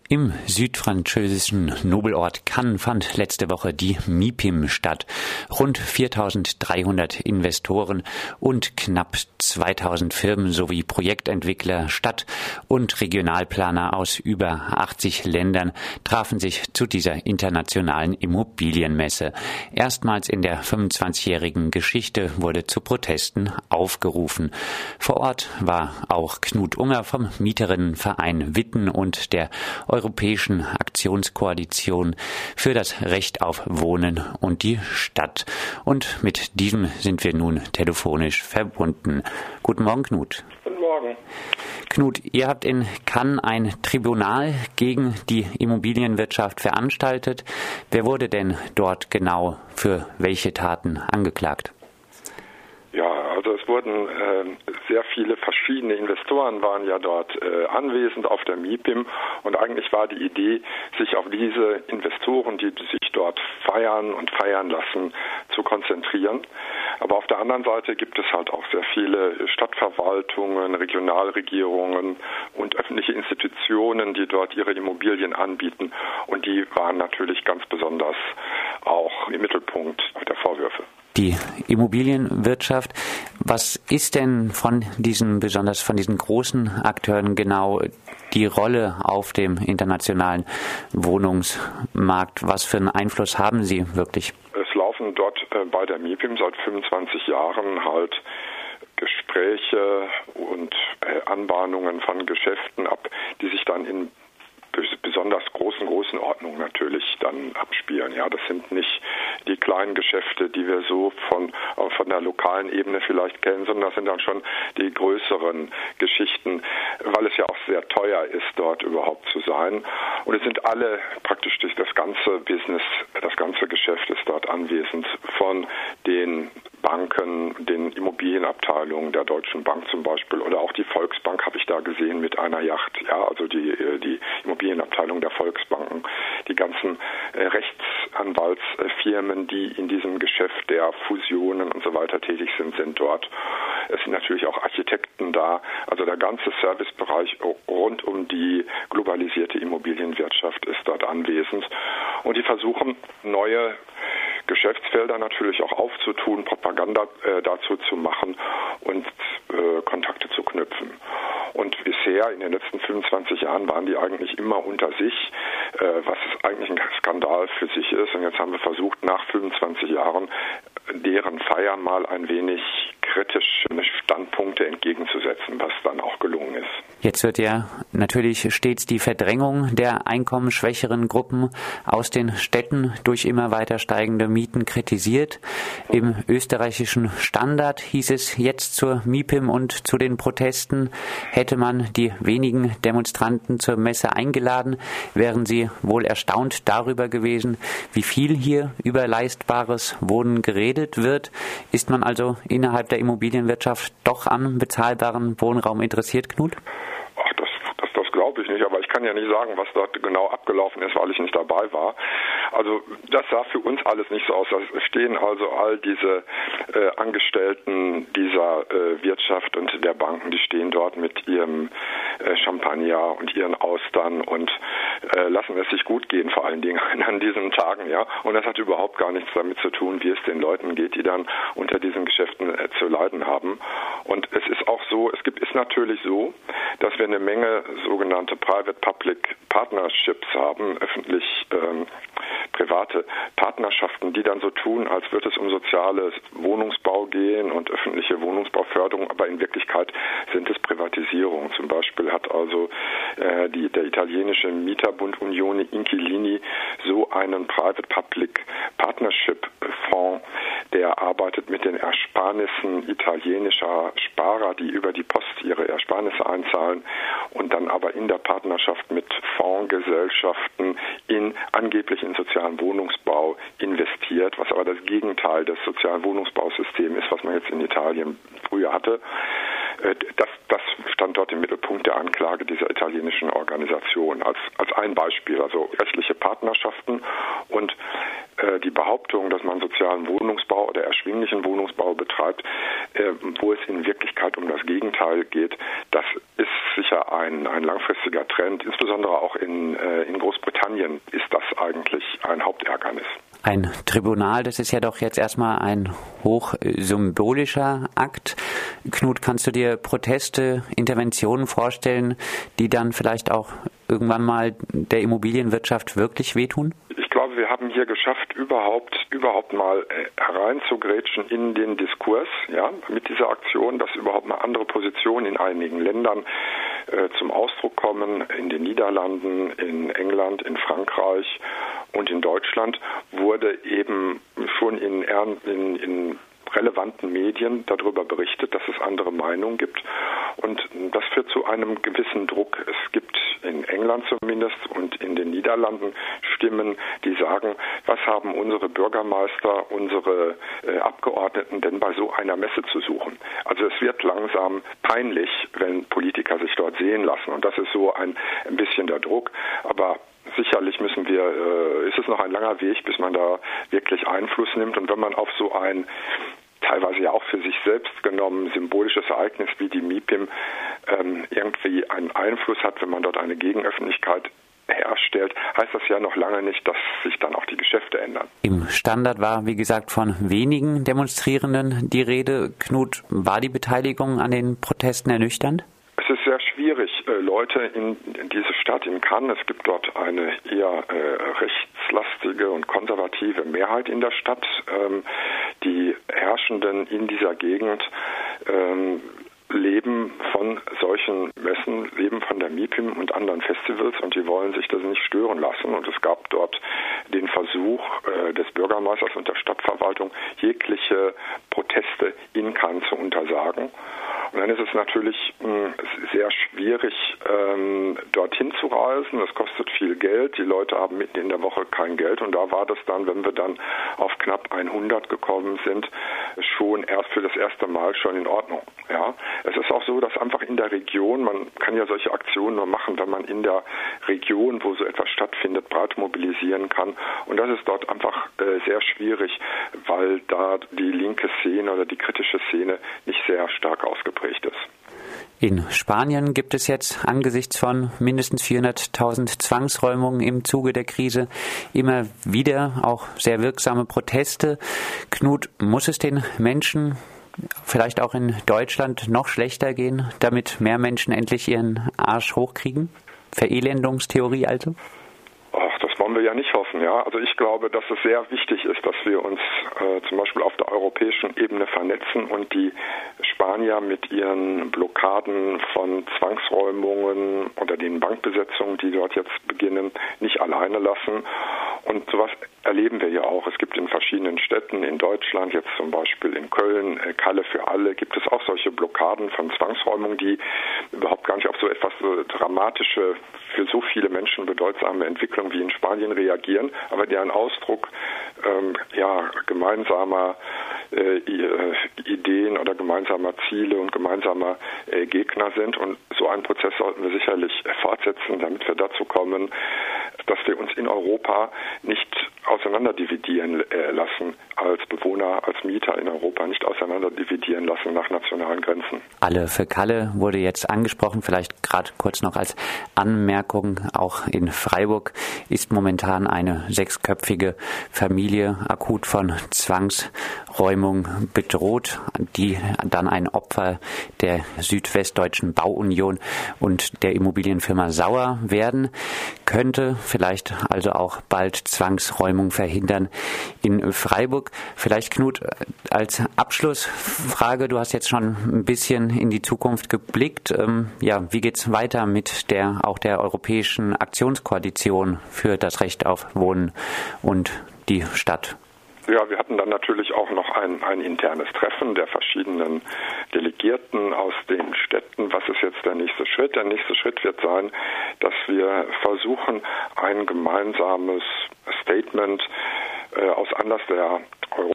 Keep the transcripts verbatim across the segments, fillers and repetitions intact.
Im südfranzösischen Nobelort Cannes fand letzte Woche die MIPIM statt. Rund viertausenddreihundert Investoren und knapp zweitausend Firmen sowie Projektentwickler, Stadt- und Regionalplaner aus über achtzig Ländern trafen sich zu dieser internationalen Immobilienmesse. Erstmals in der fünfundzwanzigjährigen Geschichte wurde zu Protesten aufgerufen. Vor Ort war auch Knut Unger vom Mieterinnenverein Witten und der Europäischen Aktionskoalition für das Recht auf Wohnen und die Stadt. Und mit diesem sind wir nun telefonisch verbunden. Guten Morgen, Knut. Guten Morgen. Knut, ihr habt in Cannes ein Tribunal gegen die Immobilienwirtschaft veranstaltet. Wer wurde denn dort genau für welche Taten angeklagt? Ja, also es wurden äh, sehr viele verschiedene Investoren waren ja dort äh, anwesend auf der MIPIM und eigentlich war die Idee, sich auf diese Investoren, die sich dort feiern und feiern lassen, zu konzentrieren. Aber auf der anderen Seite gibt es halt auch sehr viele Stadtverwaltungen, Regionalregierungen und öffentliche Institutionen, die dort ihre Immobilien anbieten und die waren natürlich ganz besonders auch im Mittelpunkt der Vorwürfe. Die Immobilienwirtschaft, was ist denn von diesen, besonders von diesen großen Akteuren genau die Rolle auf dem internationalen Wohnungsmarkt? Was für einen Einfluss haben sie wirklich? Es laufen dort äh, bei der MIPIM seit fünfundzwanzig Jahren halt Gespräche und äh, Anbahnungen von Geschäften ab, die sich dann in besonders großen Größenordnungen natürlich dann abspielen. Ja, das sind nicht die kleinen Geschäfte, die wir so von, von der lokalen Ebene vielleicht kennen, sondern das sind dann schon die größeren Geschichten, weil es ja auch sehr teuer ist, dort überhaupt zu sein. Und es sind alle praktisch durch das ganze Business, das ganze Geschäft ist dort anwesend, von den Banken, den Immobilienabteilungen der Deutschen Bank zum Beispiel oder auch die Volksbank habe ich da gesehen mit einer Yacht. Ja, also die, die Immobilienabteilung der Volksbanken, die ganzen äh, Rechtsanwaltsfirmen, die in diesem Geschäft der Fusionen und so weiter tätig sind, sind dort. Es sind natürlich auch Architekten da. Also der ganze Servicebereich rund um die globalisierte Immobilienwirtschaft ist dort anwesend. Und die versuchen, neue Geschäftsfelder natürlich auch aufzutun, Propaganda äh, dazu zu machen und äh, Kontakte zu knüpfen. Und bisher, in den letzten fünfundzwanzig Jahren, waren die eigentlich immer unter sich, äh, was eigentlich ein Skandal für sich ist. Und jetzt haben wir versucht, nach fünfundzwanzig Jahren deren Feiern mal ein wenig kritische Standpunkte entgegenzusetzen, was dann auch gelungen ist. Jetzt wird ja natürlich stets die Verdrängung der einkommensschwächeren Gruppen aus den Städten durch immer weiter steigende Mieten kritisiert. Im österreichischen Standard hieß es jetzt zur MIPIM und zu den Protesten, hätte man die wenigen Demonstranten zur Messe eingeladen, wären sie wohl erstaunt darüber gewesen, wie viel hier über leistbares Wohnen geredet wird. Ist man also innerhalb der Immobilienwirtschaft doch am bezahlbaren Wohnraum interessiert, Knut? Ach, das, das, das glaube ich nicht, aber ich kann ja nicht sagen, was dort genau abgelaufen ist, weil ich nicht dabei war. Also das sah für uns alles nicht so aus. Da stehen also all diese äh, Angestellten dieser äh, Wirtschaft und der Banken, die stehen dort mit ihrem äh, Champagner und ihren Austern und äh, lassen es sich gut gehen, vor allen Dingen an diesen Tagen, ja. Und das hat überhaupt gar nichts damit zu tun, wie es den Leuten geht, die dann unter diesen Geschäften äh, zu leiden haben. Und es ist auch so, es gibt, ist natürlich so, dass wir eine Menge sogenannte Private-Public Partnerships haben, öffentlich ähm, private Partnerschaften, die dann so tun, als würde es um soziales Wohnungsbau gehen und öffentliche Wohnungsbauförderung, aber in Wirklichkeit sind es Privatisierungen. Zum Beispiel hat also äh, die, der italienische Mieterbund Unione Inquilini so einen Private-Public Partnership-Fonds, der arbeitet mit den Ersparnissen italienischer Sparer, die über die Post ihre Ersparnisse einzahlen und dann aber in der Partnerschaft mit Fondsgesellschaften in angeblich in sozialen Wohnungsbau investiert, was aber das Gegenteil des sozialen Wohnungsbausystems ist, was man jetzt in Italien früher hatte. Das, das stand dort im Mittelpunkt der Anklage dieser italienischen Organisation als, als ein Beispiel, also rechtliche Partnerschaften und äh, die Behauptung, dass man sozialen Wohnungsbau oder erschwinglichen Wohnungsbau betreibt, äh, wo es in Wirklichkeit um das Gegenteil geht, das ist sicher ein, ein langfristiger Trend. Insbesondere auch in, äh, in Großbritannien ist das eigentlich ein Hauptärgernis. Ein Tribunal, das ist ja doch jetzt erstmal ein hoch symbolischer Akt. Knut, kannst du dir Proteste, Interventionen vorstellen, die dann vielleicht auch irgendwann mal der Immobilienwirtschaft wirklich wehtun? Ich glaube, wir haben hier geschafft, überhaupt überhaupt mal hereinzugrätschen in den Diskurs, ja, mit dieser Aktion, dass überhaupt mal andere Positionen in einigen Ländern äh, zum Ausdruck kommen, in den Niederlanden, in England, in Frankreich und in Deutschland wurde eben schon in, in, in relevanten Medien darüber berichtet, dass es andere Meinungen gibt. Und das führt zu einem gewissen Druck. Es gibt in England zumindest und in den Niederlanden Stimmen, die sagen, was haben unsere Bürgermeister, unsere äh, Abgeordneten denn bei so einer Messe zu suchen? Also es wird langsam peinlich, wenn Politiker sich dort sehen lassen. Und das ist so ein, ein bisschen der Druck. Aber sicherlich müssen wir, äh, ist es noch ein langer Weg, bis man da wirklich Einfluss nimmt. Und wenn man auf so ein teilweise ja auch für sich selbst genommen symbolisches Ereignis wie die MIPIM ähm, irgendwie einen Einfluss hat, wenn man dort eine Gegenöffentlichkeit herstellt, heißt das ja noch lange nicht, dass sich dann auch die Geschäfte ändern. Im Standard war, wie gesagt, von wenigen Demonstrierenden die Rede. Knut, war die Beteiligung an den Protesten ernüchternd? Es ist sehr schwierig, Leute in, in diese Stadt, in Cannes, es gibt dort eine eher äh, rechtslastige und konservative Mehrheit in der Stadt. Ähm, die Herrschenden in dieser Gegend ähm, leben von solchen Messen, leben von der MIPIM und anderen Festivals und die wollen sich das nicht stören lassen. Und es gab dort den Versuch äh, des Bürgermeisters und der Stadtverwaltung, jegliche Proteste in Cannes zu untersagen. Und dann ist es natürlich mh, sehr schwierig, ähm, dorthin zu reisen. Das kostet viel Geld. Die Leute haben mitten in der Woche kein Geld. Und da war das dann, wenn wir dann auf knapp hundert gekommen sind, schon erst für das erste Mal schon in Ordnung. Ja, es ist auch so, dass einfach in der Region, man kann ja solche Aktionen nur machen, wenn man in der Region, wo so etwas stattfindet, breit mobilisieren kann. Und das ist dort einfach äh, sehr schwierig, weil da die linke Szene oder die kritische Szene nicht sehr stark ausgeprägt ist. In Spanien gibt es jetzt angesichts von mindestens vierhunderttausend Zwangsräumungen im Zuge der Krise immer wieder auch sehr wirksame Proteste. Knut, muss es den Menschen vielleicht auch in Deutschland noch schlechter gehen, damit mehr Menschen endlich ihren Arsch hochkriegen? Verelendungstheorie also? Ach, das wollen wir ja nicht hoffen, ja. Also ich glaube, dass es sehr wichtig ist, dass wir uns äh, zum Beispiel auf der europäischen Ebene vernetzen und die Spanier mit ihren Blockaden von Zwangsräumungen oder den Bankbesetzungen, die dort jetzt beginnen, nicht alleine lassen. Und sowas erleben wir ja auch. Es gibt in verschiedenen Städten in Deutschland, jetzt zum Beispiel in Köln, äh, Kalle für alle, gibt es auch solche Blockaden von Zwangsräumungen, die überhaupt gar nicht auf so etwas so dramatische, für so viele Menschen bedeutsame Entwicklung wie in Spanien reagieren, aber die ein Ausdruck ähm, ja, gemeinsamer äh, Ideen oder gemeinsamer Ziele und gemeinsamer äh, Gegner sind. Und so einen Prozess sollten wir sicherlich fortsetzen, damit wir dazu kommen, dass wir uns in Europa nicht auseinanderdividieren äh, lassen, als Bewohner, als Mieter in Europa nicht auseinanderdividieren lassen nach nationalen Grenzen. Alle für Kalle wurde jetzt angesprochen, vielleicht gerade kurz noch als Anmerkung, auch in Freiburg ist momentan eine sechsköpfige Familie akut von Zwangsräumung bedroht, die dann ein Opfer der Südwestdeutschen Bauunion und der Immobilienfirma Sauer werden könnte, vielleicht also auch bald Zwangsräumung verhindern in Freiburg. Vielleicht, Knut, als Abschlussfrage, du hast jetzt schon ein bisschen in die Zukunft geblickt. Ähm, ja, wie geht's weiter mit der auch der Europäischen Aktionskoalition für das Recht auf Wohnen und die Stadt? Ja, wir hatten dann natürlich auch noch ein, ein internes Treffen der verschiedenen Delegierten aus den Städten. Was ist jetzt der nächste Schritt? Der nächste Schritt wird sein, dass wir versuchen, ein gemeinsames Statement äh, aus Anlass der Europa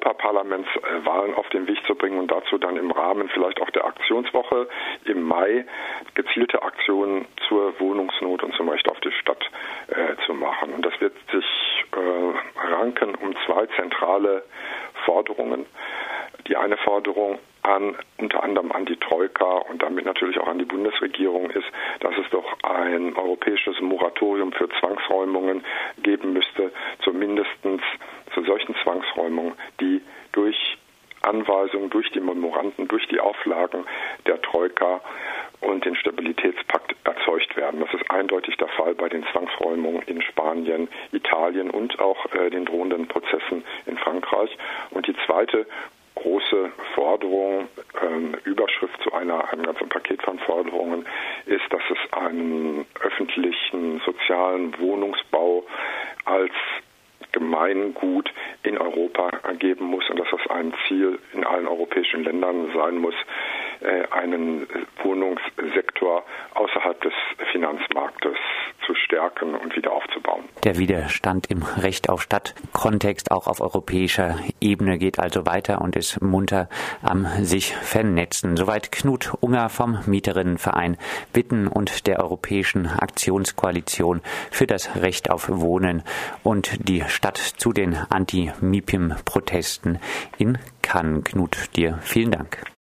Europaparlamentswahlen auf den Weg zu bringen und dazu dann im Rahmen vielleicht auch der Aktionswoche im Mai gezielte Aktionen zur Wohnungsnot und zum Recht auf die Stadt äh, zu machen. Und das wird sich äh, ranken um zwei zentrale Forderungen. Die eine Forderung an unter anderem an die Troika und damit natürlich auch an die Bundesregierung ist, dass es doch ein europäisches Moratorium für Zwangsräumungen geben müsste, zumindest zu solchen Zwangsräumungen, die durch Anweisungen, durch die Memoranden, durch die Auflagen der Troika und den Stabilitätspakt erzeugt werden. Das ist eindeutig der Fall bei den Zwangsräumungen in Spanien, Italien und auch äh, den drohenden Prozessen in Frankreich. Und die zweite große Forderung, ähm, Überschrift zu einer, einem ganzen Paket von Forderungen, ist, dass es einen öffentlichen sozialen Wohnungsbau als Gemeingut in Europa geben muss und dass das ein Ziel in allen europäischen Ländern sein muss, äh, einen Wohnungssektor außerhalb des Finanzmarktes zu stärken und wieder aufzubauen. Der Widerstand im Recht auf Stadt-Kontext auch auf europäischer Ebene geht also weiter und ist munter am sich vernetzen. Soweit Knut Unger vom Mieterinnenverein Witten und der Europäischen Aktionskoalition für das Recht auf Wohnen und die Stadt zu den Anti-MIPIM-Protesten in Cannes. Knut, dir vielen Dank.